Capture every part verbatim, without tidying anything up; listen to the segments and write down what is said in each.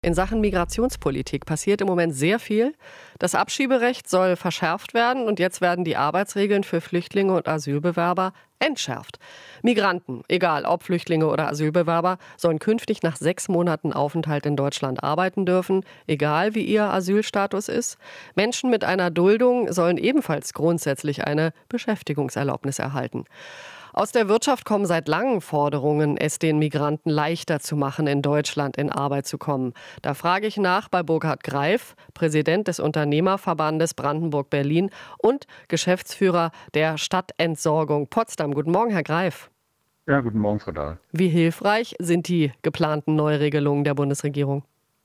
In Sachen Migrationspolitik passiert im Moment sehr viel. Das Abschieberecht soll verschärft werden und jetzt werden die Arbeitsregeln für Flüchtlinge und Asylbewerber entschärft. Migranten, egal ob Flüchtlinge oder Asylbewerber, sollen künftig nach sechs Monaten Aufenthalt in Deutschland arbeiten dürfen, egal wie ihr Asylstatus ist. Menschen mit einer Duldung sollen ebenfalls grundsätzlich eine Beschäftigungserlaubnis erhalten. Aus der Wirtschaft kommen seit langem Forderungen, es den Migranten leichter zu machen, in Deutschland in Arbeit zu kommen. Da frage ich nach bei Burkhard Greif, Präsident des Unternehmerverbandes Brandenburg-Berlin und Geschäftsführer der Stadtentsorgung Potsdam. Guten Morgen, Herr Greif. Ja, guten Morgen, Frau Dahl. Wie hilfreich sind die geplanten Neuregelungen der Bundesregierung?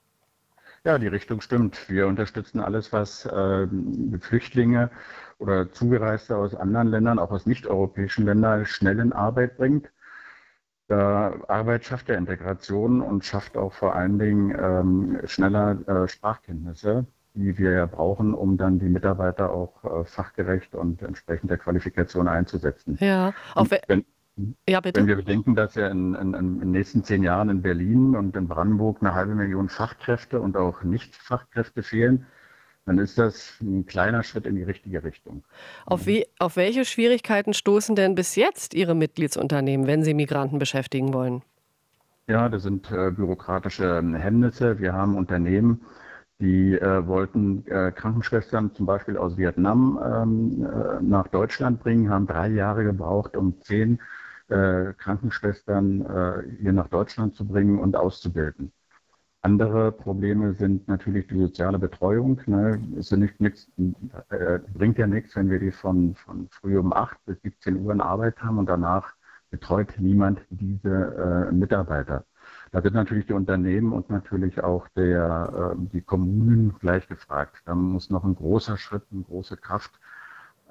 Ja, die Richtung stimmt. Wir unterstützen alles, was äh, Flüchtlinge oder Zugereiste aus anderen Ländern, auch aus nicht-europäischen Ländern, schnell in Arbeit bringt. Da Arbeit schafft ja Integration und schafft auch vor allen Dingen ähm, schneller äh, Sprachkenntnisse, die wir ja brauchen, um dann die Mitarbeiter auch äh, fachgerecht und entsprechend der Qualifikation einzusetzen. Ja, auf wenn, ja, bitte. Wenn wir bedenken, dass ja in, in, in den nächsten zehn Jahren in Berlin und in Brandenburg eine halbe Million Fachkräfte und auch Nicht-Fachkräfte fehlen, dann ist das ein kleiner Schritt in die richtige Richtung. Auf, wie, auf welche Schwierigkeiten stoßen denn bis jetzt Ihre Mitgliedsunternehmen, wenn sie Migranten beschäftigen wollen? Ja, das sind äh, bürokratische Hemmnisse. Wir haben Unternehmen, die äh, wollten äh, Krankenschwestern zum Beispiel aus Vietnam ähm, äh, nach Deutschland bringen, haben drei Jahre gebraucht, um zehn äh, Krankenschwestern äh, hier nach Deutschland zu bringen und auszubilden. Andere Probleme sind natürlich die soziale Betreuung. Ne? Es ist nicht, nix, äh, bringt ja nichts, wenn wir die von, von früh um acht bis siebzehn Uhr in Arbeit haben und danach betreut niemand diese äh, Mitarbeiter. Da sind natürlich die Unternehmen und natürlich auch der, äh, die Kommunen gleich gefragt. Da muss noch ein großer Schritt, eine große Kraft, äh,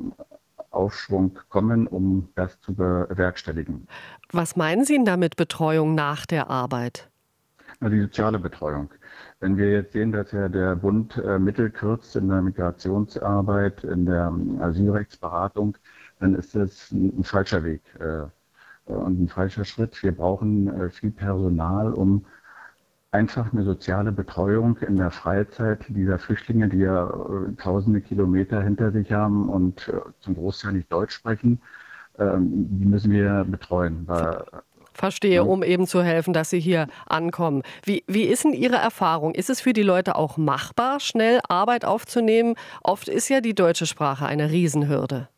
Aufschwung kommen, um das zu bewerkstelligen. Was meinen Sie denn damit Betreuung nach der Arbeit? Die soziale Betreuung. Wenn wir jetzt sehen, dass ja der Bund äh, Mittel kürzt in der Migrationsarbeit, in der ähm, Asylrechtsberatung, dann ist das ein, ein falscher Weg äh, und ein falscher Schritt. Wir brauchen äh, viel Personal, um einfach eine soziale Betreuung in der Freizeit dieser Flüchtlinge, die ja äh, tausende Kilometer hinter sich haben und äh, zum Großteil nicht Deutsch sprechen, ähm, die müssen wir betreuen. Weil, Verstehe, um eben zu helfen, dass sie hier ankommen. Wie, wie ist denn Ihre Erfahrung? Ist es für die Leute auch machbar, schnell Arbeit aufzunehmen? Oft ist ja die deutsche Sprache eine Riesenhürde.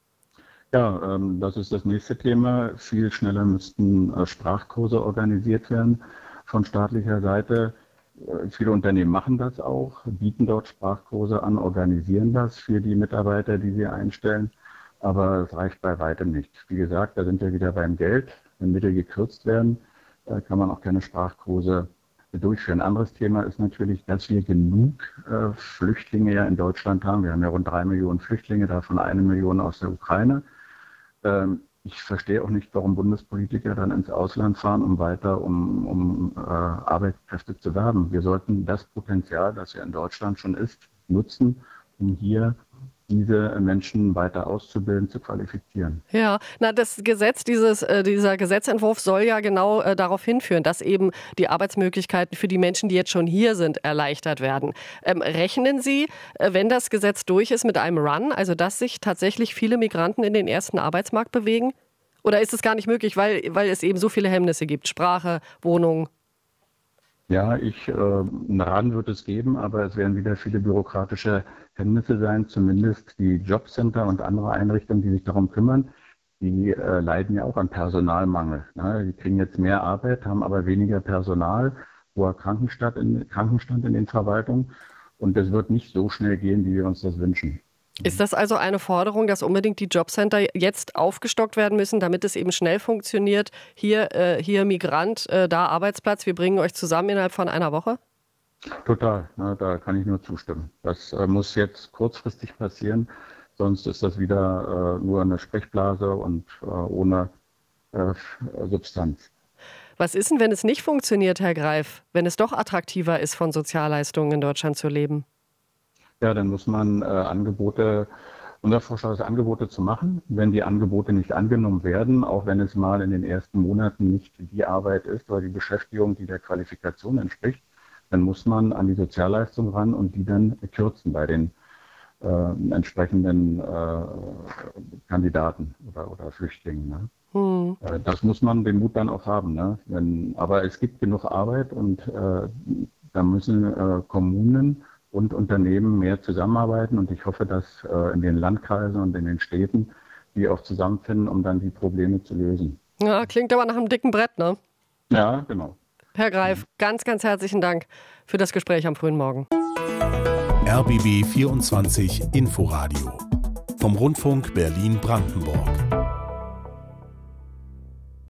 Ja, ähm, das ist das nächste Thema. Viel schneller müssten äh, Sprachkurse organisiert werden von staatlicher Seite. Äh, viele Unternehmen machen das auch, bieten dort Sprachkurse an, organisieren das für die Mitarbeiter, die sie einstellen. Aber es reicht bei weitem nicht. Wie gesagt, da sind wir wieder beim Geld. Wenn Mittel gekürzt werden, kann man auch keine Sprachkurse durchführen. Ein anderes Thema ist natürlich, dass wir genug äh, Flüchtlinge ja in Deutschland haben. Wir haben ja rund drei Millionen Flüchtlinge, davon eine Million aus der Ukraine. Ähm, ich verstehe auch nicht, warum Bundespolitiker dann ins Ausland fahren, um weiter um, um äh, Arbeitskräfte zu werben. Wir sollten das Potenzial, das ja in Deutschland schon ist, nutzen, um hier diese Menschen weiter auszubilden, zu qualifizieren. Ja, na das Gesetz, dieses, äh, dieser Gesetzentwurf soll ja genau äh, darauf hinführen, dass eben die Arbeitsmöglichkeiten für die Menschen, die jetzt schon hier sind, erleichtert werden. Ähm, rechnen Sie, äh, wenn das Gesetz durch ist, mit einem Run, also dass sich tatsächlich viele Migranten in den ersten Arbeitsmarkt bewegen? Oder ist es gar nicht möglich, weil, weil es eben so viele Hemmnisse gibt? Sprache, Wohnung? Ja, ich, äh, einen Rahmen wird es geben, aber es werden wieder viele bürokratische Hemmnisse sein, zumindest die Jobcenter und andere Einrichtungen, die sich darum kümmern, die äh, leiden ja auch an Personalmangel. Ne? Die kriegen jetzt mehr Arbeit, haben aber weniger Personal, hoher Krankenstand in, Krankenstand in den Verwaltungen und das wird nicht so schnell gehen, wie wir uns das wünschen. Ist das also eine Forderung, dass unbedingt die Jobcenter jetzt aufgestockt werden müssen, damit es eben schnell funktioniert? Hier, äh, hier Migrant, äh, da Arbeitsplatz, wir bringen euch zusammen innerhalb von einer Woche? Total, ne, da kann ich nur zustimmen. Das äh, muss jetzt kurzfristig passieren, sonst ist das wieder äh, nur eine Sprechblase und äh, ohne äh, Substanz. Was ist denn, wenn es nicht funktioniert, Herr Greif, wenn es doch attraktiver ist, von Sozialleistungen in Deutschland zu leben? Ja, dann muss man äh, Angebote, unser Vorschlag ist, Angebote zu machen. Wenn die Angebote nicht angenommen werden, auch wenn es mal in den ersten Monaten nicht die Arbeit ist oder die Beschäftigung, die der Qualifikation entspricht, dann muss man an die Sozialleistung ran und die dann kürzen bei den äh, entsprechenden äh, Kandidaten oder, oder Flüchtlingen. Ne? Hm. Äh, das muss man den Mut dann auch haben. Ne? Wenn, aber es gibt genug Arbeit und äh, da müssen äh, Kommunen und Unternehmen mehr zusammenarbeiten und ich hoffe, dass äh, in den Landkreisen und in den Städten die auch zusammenfinden, um dann die Probleme zu lösen. Ja, klingt aber nach einem dicken Brett, ne? Ja, genau. Herr Greif, ganz, ganz herzlichen Dank für das Gespräch am frühen Morgen. R B B vierundzwanzig Inforadio vom Rundfunk Berlin-Brandenburg.